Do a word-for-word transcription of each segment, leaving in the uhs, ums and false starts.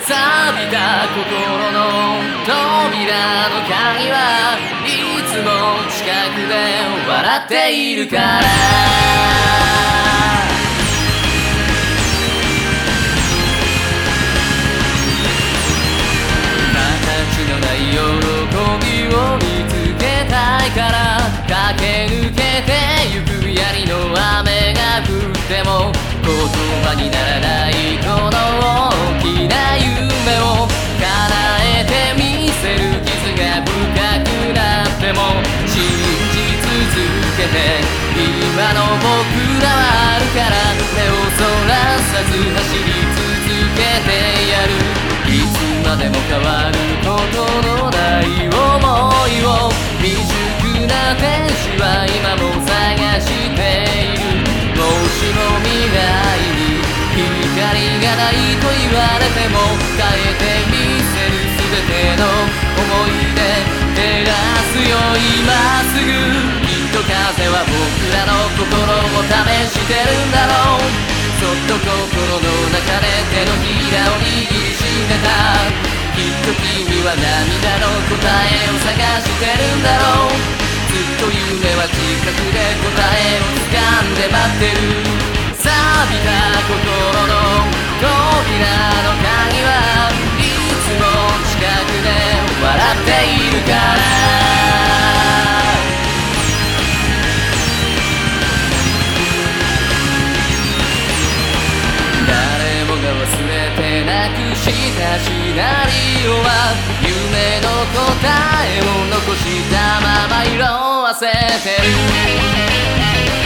錆びた心の扉の鍵はいつも近くで笑っているから形のない喜びを見つけたいから駆け抜けてゆく槍の雨が降っても言葉にならないこの大きな夢を叶えてみせる傷が深くなっても信じ続けて今の僕らはあるから目をそらさず走り続けてやるいつまでも変わることのない想いを未熟な天使は今も探しているもしも未来に光がないと言われても変えてみせる全ての思い出照らすよ今すぐきっと風は僕らの心を試してるんだろうそっと心の中で手のひらを握りしめたきっと君は涙の答えを探してるんだろうずっと夢は近くで答えを掴んで待ってる錆びた心の扉の鍵はいつも近くで笑っているから誰もが忘れてなくしたシナリオは夢の答えを残したまま色あせてる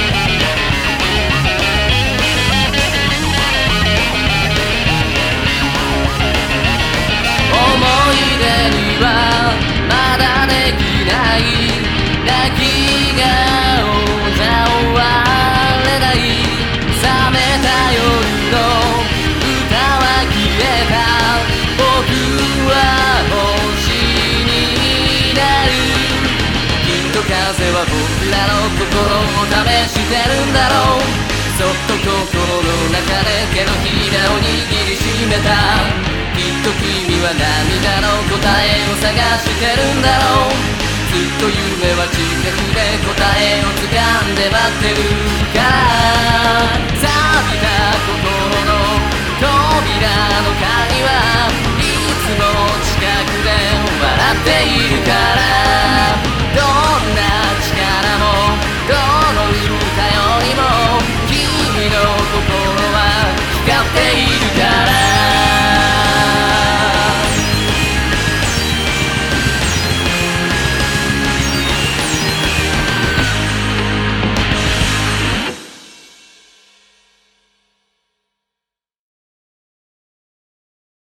思い出にはまだできない泣き顔じゃ終われない冷めた夜の歌は消えた僕は星になるきっと風は僕らの心を試してるんだろうそっと心の中で手のひらを握りしめたきっと君は涙の答えを探してるんだろうずっと夢は近くで答えを掴んで待ってるから錆びた心の扉の